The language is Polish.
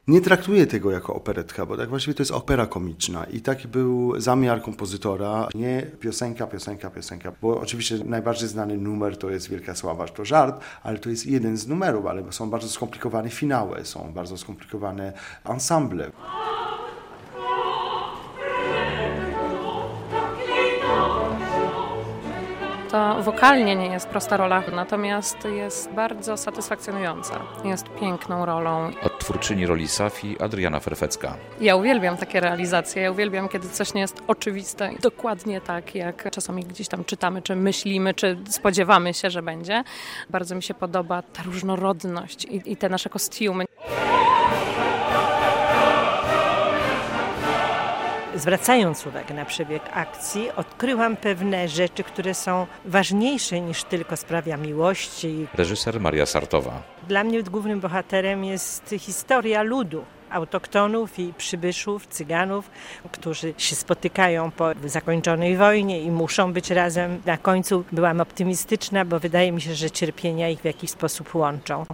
Nie traktuję tego jako operetka, bo tak właściwie to jest opera komiczna i taki był zamiar kompozytora, nie piosenka, bo oczywiście najbardziej znany numer to jest Wielka Sława, to żart, ale to jest jeden z numerów, ale są bardzo skomplikowane finały, są bardzo skomplikowane ensemble. To wokalnie nie jest prosta rola, natomiast jest bardzo satysfakcjonująca. Jest piękną rolą. Odtwórczyni roli Safi Adriana Ferfecka. Ja uwielbiam takie realizacje, ja uwielbiam, kiedy coś nie jest oczywiste. Dokładnie tak, jak czasami gdzieś tam czytamy, czy myślimy, czy spodziewamy się, że będzie. Bardzo mi się podoba ta różnorodność i te nasze kostiumy. Zwracając uwagę na przebieg akcji, odkryłam pewne rzeczy, które są ważniejsze niż tylko sprawa miłości. Reżyser Maria Sartowa. Dla mnie głównym bohaterem jest historia ludu, autoktonów i przybyszów, Cyganów, którzy się spotykają po zakończonej wojnie i muszą być razem. Na końcu byłam optymistyczna, bo wydaje mi się, że cierpienia ich w jakiś sposób łączą.